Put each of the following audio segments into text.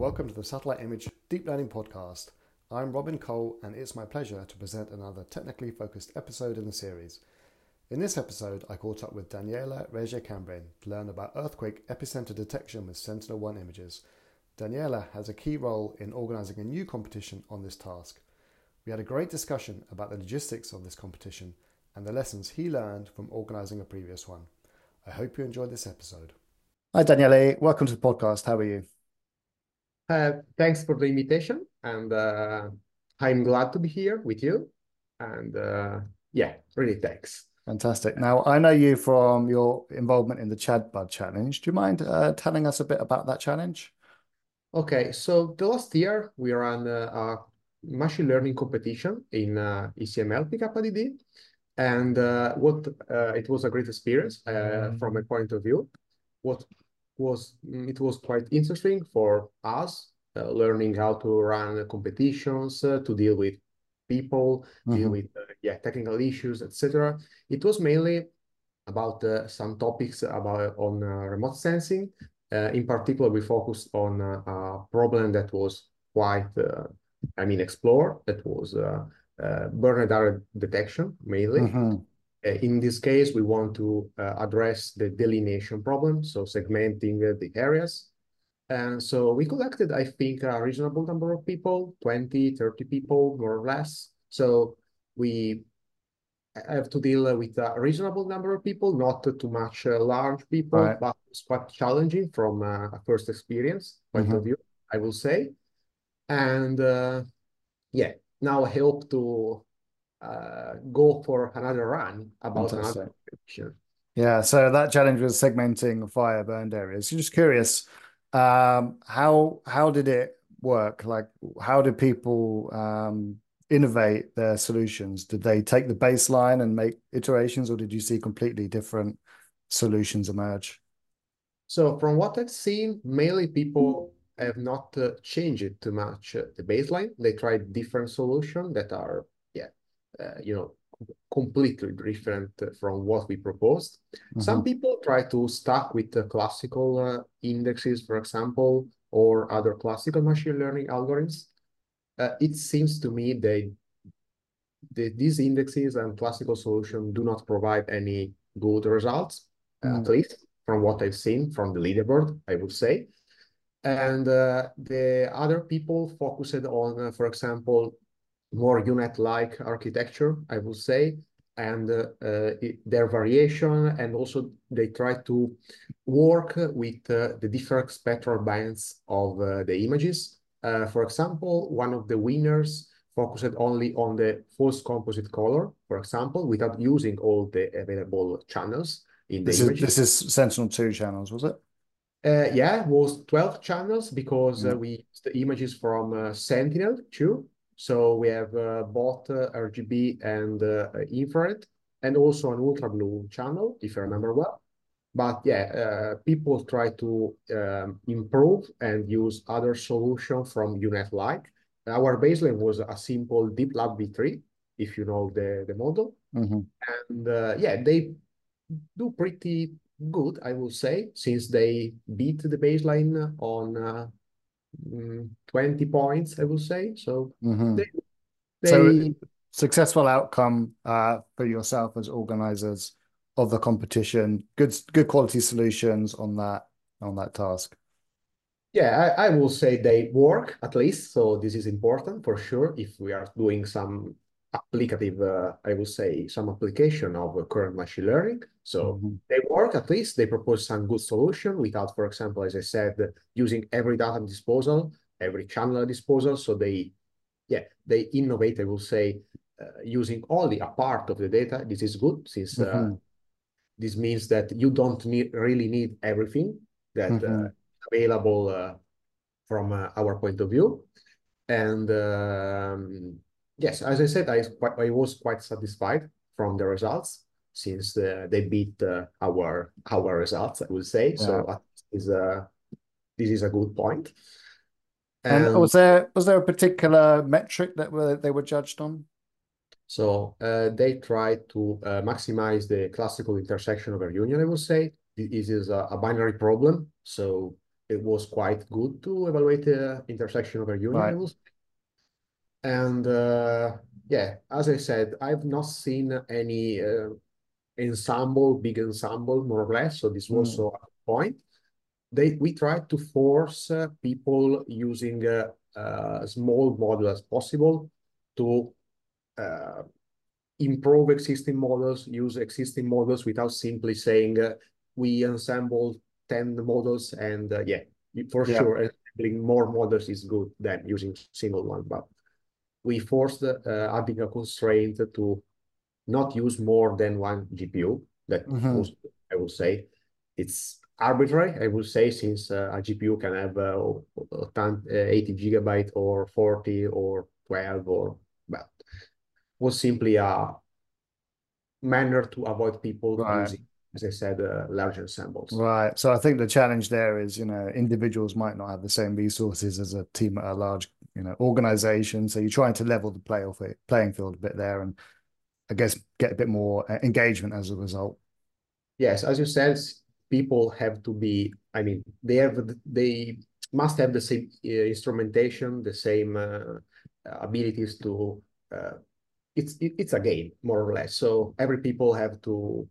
welcome to the Satellite Image Deep Learning Podcast. I'm Robin Cole, and it's my pleasure to present another technically focused episode in the series. In this episode, I caught up with Daniela Regia-Cambrin to learn about earthquake epicenter detection with Sentinel-1 images. Daniela has a key role in organising a new competition on this task. We had a great discussion about the logistics of this competition and the lessons he learned from organising a previous one. I hope you enjoyed this episode. Hi Daniele, welcome to the podcast. How are you? Thanks for the invitation, and I'm glad to be here with you. And really thanks. Fantastic. Now, I know you from your involvement in the ChadBud Challenge. Do you mind telling us a bit about that challenge? Okay, so the last year we ran a machine learning competition in ECML PKDD, and it was a great experience from my point of view. It was quite interesting for us, learning how to run competitions, to deal with people, deal with technical issues, etc. It was mainly about some topics on remote sensing. In particular, we focused on a problem that was quite, explored. That was burned area detection mainly. In this case, we want to address the delineation problem, so segmenting the areas. And so we collected, I think, a reasonable number of people, 20, 30 people, more or less. So we have to deal with a reasonable number of people, not too much large people, Right. but it's quite challenging from a first experience point of view, I will say. And now I hope to go for another run about Fantastic. another competition. Yeah, so that challenge was segmenting fire burned areas. Just curious, how did it work? Like, how did people innovate their solutions? Did they take the baseline and make iterations, or did you see completely different solutions emerge? So from what I've seen, mainly people have not changed it too much the baseline. They tried different solutions that are, completely different from what we proposed. Some people try to stuck with the classical indexes, for example, or other classical machine learning algorithms. It seems to me these indexes and classical solutions do not provide any good results, at least from what I've seen from the leaderboard, I would say. And the other people focused on, for example, more U-Net-like architecture, I would say, and their variation, and also they try to work with the different spectral bands of the images. For example, one of the winners focused only on the false composite color, for example, without using all the available channels in the image. This is Sentinel-2 channels, was it? It was 12 channels because we used the images from Sentinel-2. So we have both RGB and infrared, and also an ultra blue channel, if I remember well. But people try to improve and use other solutions from U-Net-like. Our baseline was a simple DeepLab V3, if you know the model. And they do pretty good, I will say, since they beat the baseline on 20 points, I will say. So So successful outcome for yourself as organizers of the competition. Good quality solutions on that task. Yeah, I will say they work at least. So this is important for sure. If we are doing some applicative, I will say some application of current machine learning. So they work at least. They propose some good solution without, for example, as I said, using every data at disposal, every channel at disposal. So they innovate, I will say, using only a part of the data. This is good since this means that you don't really need everything that available from our point of view. And yes, as I said, I was quite satisfied from the results since they beat our results, I would say. Yeah. So this is a good point. And was there a particular metric that they were judged on? So they try to maximize the classical intersection over union, I would say. This is a binary problem. So it was quite good to evaluate the intersection over union Right. levels. And yeah, as I said, I've not seen any big ensemble, more or less. So this was Mm. so a point. We tried to force people using small model as possible to uh, improve existing models, use existing models without simply saying we assemble 10 models and yeah, for Yeah. sure, assembling more models is good than using single one. But we forced adding a constraint to not use more than one GPU. That Hmm. also, I would say, it's arbitrary, I would say, since a GPU can have 80 gigabyte or 40 or 12 or, well, was simply a manner to avoid people Right. using, as I said, large ensembles. Right. So I think the challenge there is, individuals might not have the same resources as a team at a large, organization. So you're trying to level the playing field a bit there, and I guess get a bit more engagement as a result. Yes, as you said, people have to be, I mean, they must have the same instrumentation, the same abilities to, uh, it's a game, more or less. So every people have to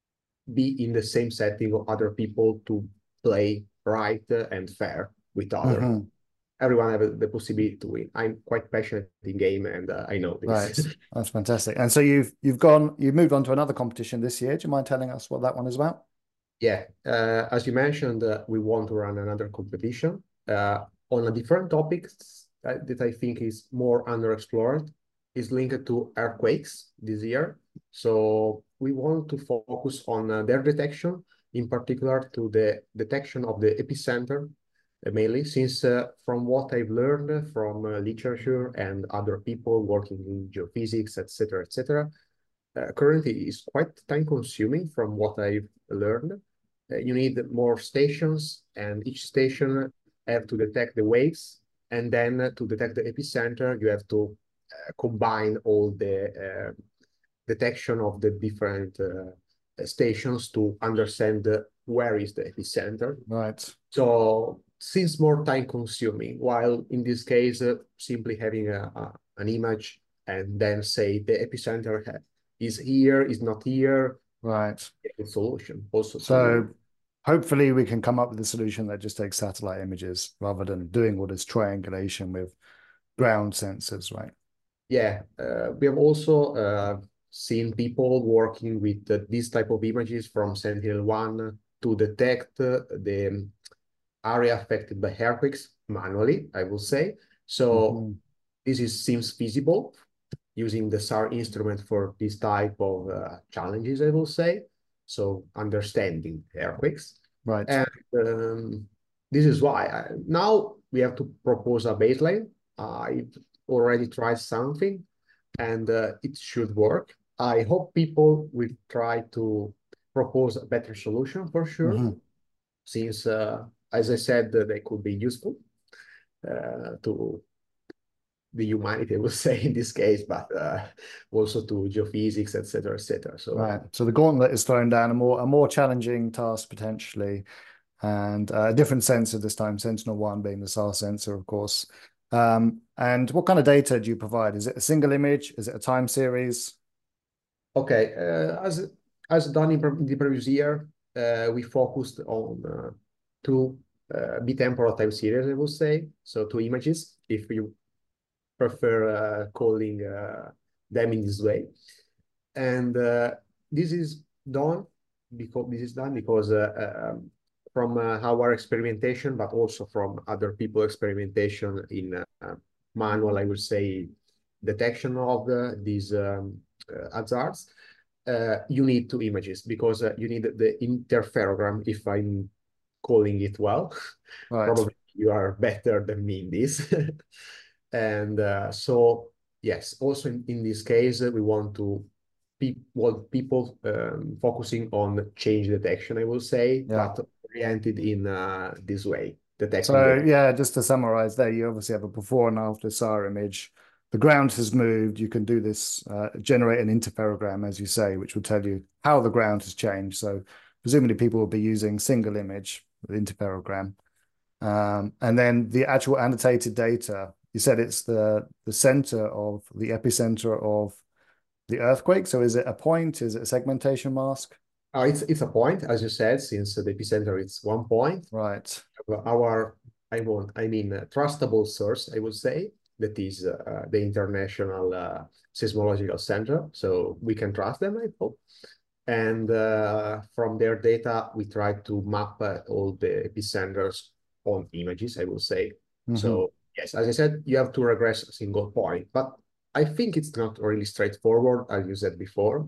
be in the same setting of other people to play right and fair with other. Hmm. Everyone have the possibility to win. I'm quite passionate in game, and I know Right. this. That's fantastic. And so you've moved on to another competition this year. Do you mind telling us what that one is about? Yeah, as you mentioned, we want to run another competition on a different topic that I think is more underexplored, is linked to earthquakes this year. So we want to focus on their detection, in particular to the detection of the epicenter, mainly, since from what I've learned from literature and other people working in geophysics, etc., currently is quite time consuming from what I've learned. You need more stations, and each station have to detect the waves, and then to detect the epicenter, you have to combine all the detection of the different stations to understand where is the epicenter. Right. So seems more time consuming, while in this case, simply having an image and then say the epicenter is here, is not here, Right. a solution also to, So hopefully we can come up with a solution that just takes satellite images rather than doing all this triangulation with ground sensors, right? yeah, we have also seen people working with this type of images from Sentinel-1 to detect the area affected by earthquakes manually, I will say. So Hmm. seems feasible using the SAR instrument for this type of challenges, I will say. So understanding earthquakes. Right. And this is why now we have to propose a baseline. I already tried something and it should work. I hope people will try to propose a better solution for sure, Hmm. since, as I said, they could be useful to the humanity, I would say in this case, but also to geophysics, etc., etc. Right. So So the gauntlet is thrown down, a more challenging task potentially, and a different sensor this time, Sentinel-1 being the SAR sensor, of course. And what kind of data do you provide? Is it a single image? Is it a time series? okay, as done in the previous year, we focused on two bitemporal time series, I would say, so two images, if you prefer calling them in this way. And this is done because from our experimentation, but also from other people experimentation in manual, I would say, detection of these hazards. You need two images because you need the interferogram, if I'm calling it well. Right. Probably you are better than me in this. And so, yes, also in this case, we want to people focusing on change detection, I will say, Yeah. but oriented in this way, detecting So the. yeah, just to summarize there, you obviously have a before and after SAR image. The ground has moved. You can do this, generate an interferogram, as you say, which will tell you how the ground has changed. So presumably people will be using single image with interferogram. And then the actual annotated data, you said it's the center of the epicenter of the earthquake. So is it a point? Is it a segmentation mask? It's a point, as you said, since the epicenter is 1 point. Right. Our, I mean, trustable source, I would say, that is the International Seismological Center. So we can trust them, I hope. And from their data, we try to map all the epicenters on images, I will say. Mm-hmm. So yes, as I said, you have to regress a single point, but I think it's not really straightforward, as you said before.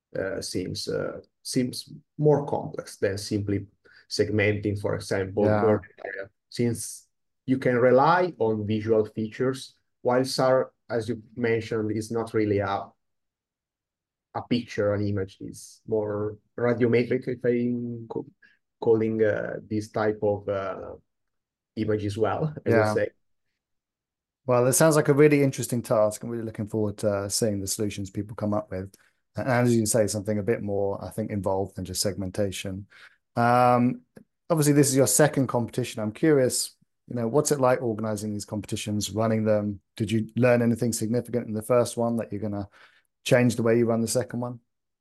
Seems more complex than simply segmenting, for example, Yeah. burn area, since you can rely on visual features, while SAR, as you mentioned, is not really a picture, an image, is more radiometric, if I'm calling this type of image as well, I will Yeah. say. Well, it sounds like a really interesting task. I'm really looking forward to seeing the solutions people come up with. And as you say, something a bit more, I think, involved than just segmentation. Um, Obviously, this is your second competition. I'm curious, what's it like organizing these competitions, running them? Did you learn anything significant in the first one that you're going to change the way you run the second one?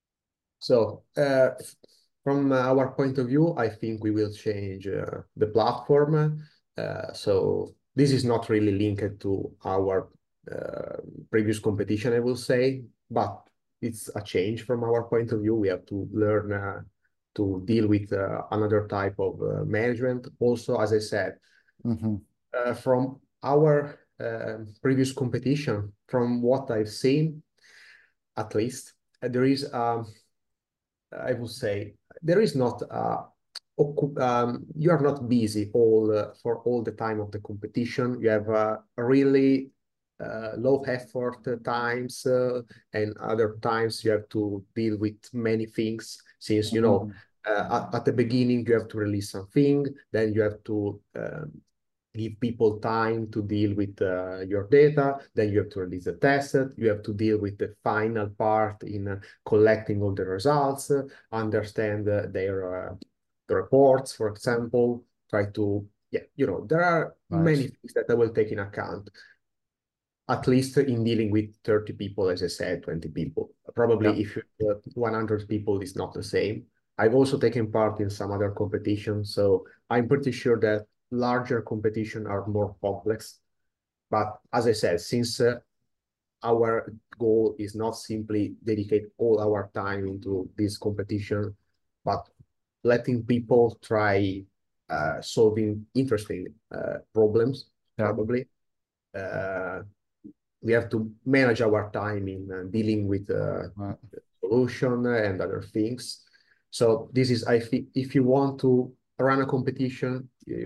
So from our point of view, I think we will change the platform. So this is not really linked to our uh, previous competition, I will say, but it's a change from our point of view. We have to learn to deal with another type of management. Also, as I said, Hmm. from our previous competition, from what I've seen, at least, there is I would say there is not you are not busy all for all the time of the competition. You have really low effort times, and other times you have to deal with many things. Since Hmm. at the beginning you have to release something, then you have to give people time to deal with your data. Then you have to release the test. You have to deal with the final part in collecting all the results, understand their the reports, for example, try to, yeah, there are Right. many things that I will take in account, at least in dealing with 30 people, as I said, 20 people. Yeah. Probably if 100 people is not the same. I've also taken part in some other competitions, so I'm pretty sure that larger competition are more complex. But as I said, since our goal is not simply dedicate all our time into this competition, but letting people try solving interesting problems, Yeah. probably. Uh, we have to manage our time in dealing with Right. solution and other things. So this is, I think, if you want to run a competition,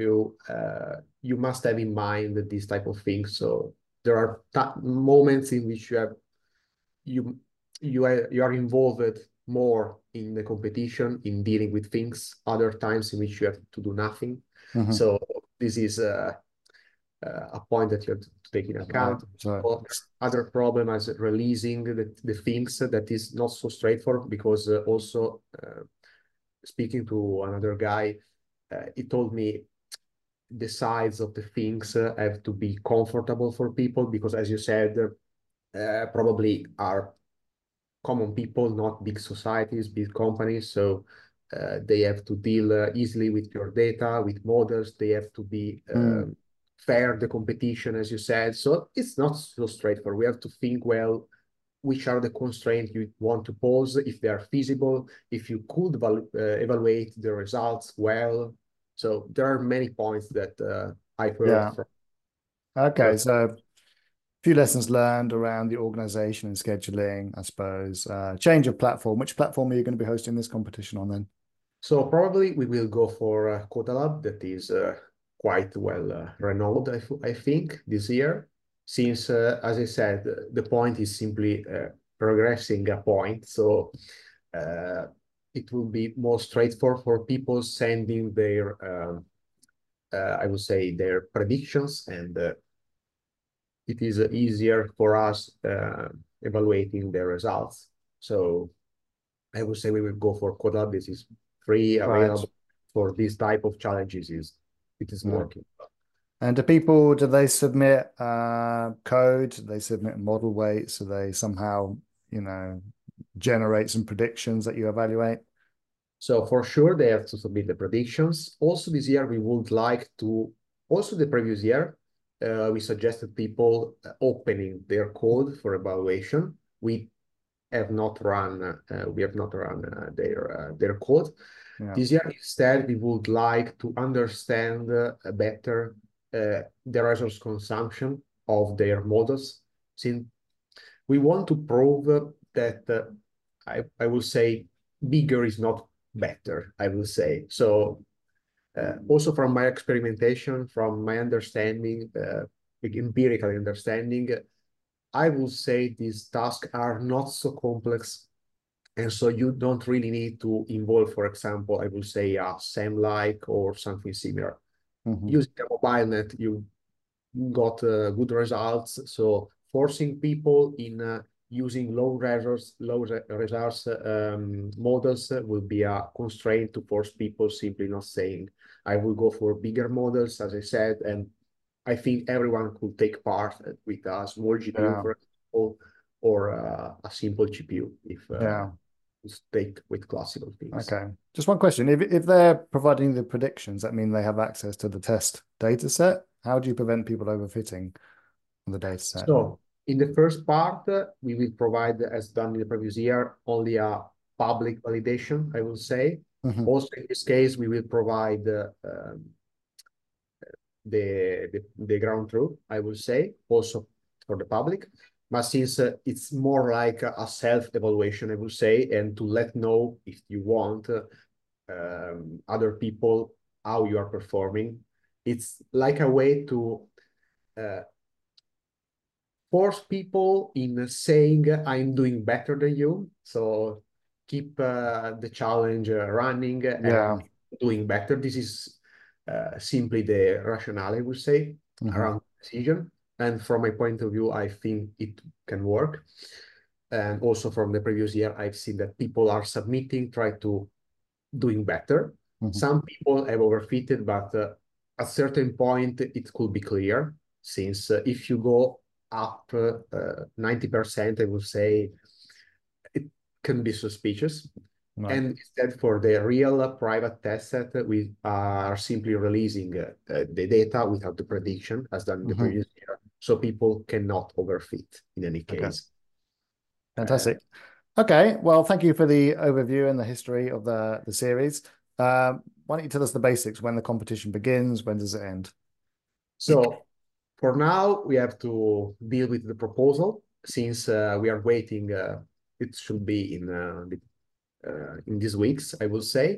you must have in mind this type of things. So there are moments in which you you are involved more in the competition, in dealing with things. Other times in which you have to do nothing. Hmm. So this is a point that you have to take into Right. account. So, Or other problem as releasing the things that is not so straightforward, because also speaking to another guy, he told me the size of the things have to be comfortable for people, because as you said, probably are common people, not big societies, big companies. So they have to deal easily with your data, with models. They have to be mm, fair, the competition, as you said. So it's not so straightforward. We have to think well, which are the constraints you want to pose, if they are feasible, if you could evaluate the results well. So there are many points that I've heard yeah. from Okay. other. So few lessons learned around the organization and scheduling, I suppose. Change of platform. Which platform are you going to be hosting this competition on then? So probably we will go for Codalab, that is quite well renowned, I think, this year, since, as I said, the point is simply progressing a point. So uh, it will be more straightforward for people sending their, I would say, their predictions, and it is easier for us evaluating the results. So I would say we will go for Codalab. This is free, Right. available for this type of challenges. Is it is Right. working. And do they submit code? Do they submit model weights? Do they somehow, generate some predictions that you evaluate? So for sure, they have to submit the predictions. Also this year, we would like to, also the previous year, we suggested people opening their code for evaluation. We have not run their code. Yeah. This year, instead, we would like to understand better the resource consumption of their models. Since we want to prove that I will say bigger is not better, I will say. So also from my experimentation, from my understanding, empirical understanding, I will say these tasks are not so complex. And so you don't really need to involve, for example, I will say a SEM-like or something similar. Hmm. Using a mobile net, you got good results. So forcing people in using low resource models will be a constraint to force people simply not saying, I will go for bigger models, as I said, and I think everyone could take part with a small GPU, Yeah. for example, or a simple GPU if Yeah. take with classical things. Okay. Just one question. If they're providing the predictions, that mean they have access to the test data set. How do you prevent people overfitting on the data set? So in the first part, we will provide, as done in the previous year, only a public validation, I will say. Hmm. Also, in this case, we will provide the ground truth, I will say, also for the public. But since it's more like a self-evaluation, I will say, and to let know if you want other people how you are performing, it's like a way to uh, force people in saying I'm doing better than you. So keep the challenge running Yeah. and doing better. This is simply the rationale, I would say, Hmm. around the decision. And from my point of view, I think it can work. And also from the previous year, I've seen that people are submitting, try to doing better. Hmm. Some people have overfitted, but at a certain point, it could be clear, since if you go up 90%, I would say it can be suspicious. Right. And instead, for the real private test set, we are simply releasing the data without the prediction, as done in the Hmm. previous year, so people cannot overfit in any Okay. case. Uh, Fantastic. Okay. Well, thank you for the overview and the history of the series. Why don't you tell us the basics? When the competition begins? When does it end? so for now, we have to deal with the proposal since we are waiting. It should be in these weeks, I will say.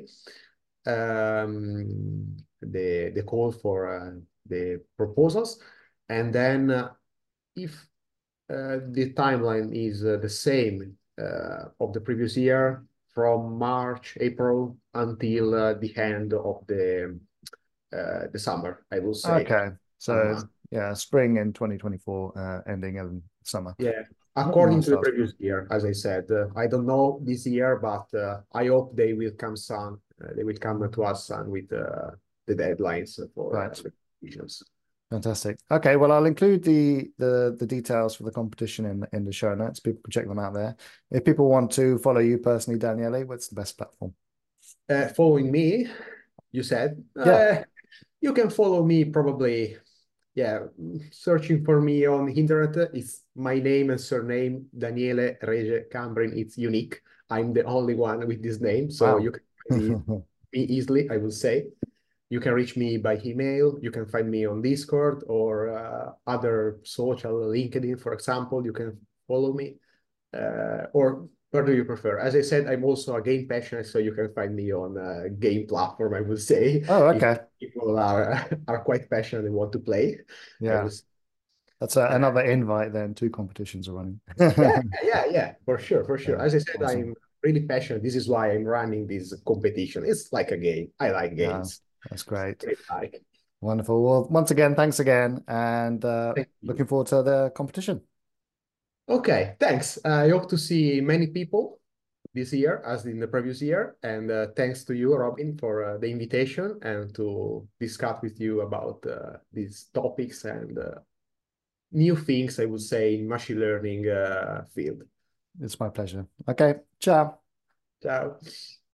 The call for the proposals, and then if the timeline is the same of the previous year, from March, April until the end of the summer, I will say. Okay. So, Uh, yeah, spring in 2024, ending in summer. Yeah, Mm, according that's to the fast. previous year, as I said, I don't know this year, but I hope they will come soon. They will come to us soon with the deadlines for Right. the competitions. Fantastic. Okay, well, I'll include the details for the competition in the show notes. People can check them out there. If people want to follow you personally, Daniele, what's the best platform? Following me, you said, Yeah. you can follow me probably, yeah, searching for me on internet. It's my name and surname, Daniele Rege Cambrin. It's unique. I'm the only one with this name, so Wow. you can find me easily, I will say. You can reach me by email. You can find me on Discord or other social, LinkedIn, for example. You can follow me. Or where do you prefer? As I said, I'm also a game passionate, so you can find me on a game platform, I would say, Oh, if okay. people are quite passionate and want to play. I Yeah. was, That's uh, another invite then. Two competitions are running. yeah, for sure, for sure. Yeah. As I said, Awesome. I'm really passionate. This is why I'm running this competition. It's like a game. I like Yeah. games. That's great. Really like. Wonderful. Well, once again, thanks again, and Thank you. looking forward to the competition. Okay, thanks. I hope to see many people this year as in the previous year. And thanks to you, Robin, for the invitation and to discuss with you about these topics and new things, I would say, in machine learning field. It's my pleasure. Okay, ciao. Ciao.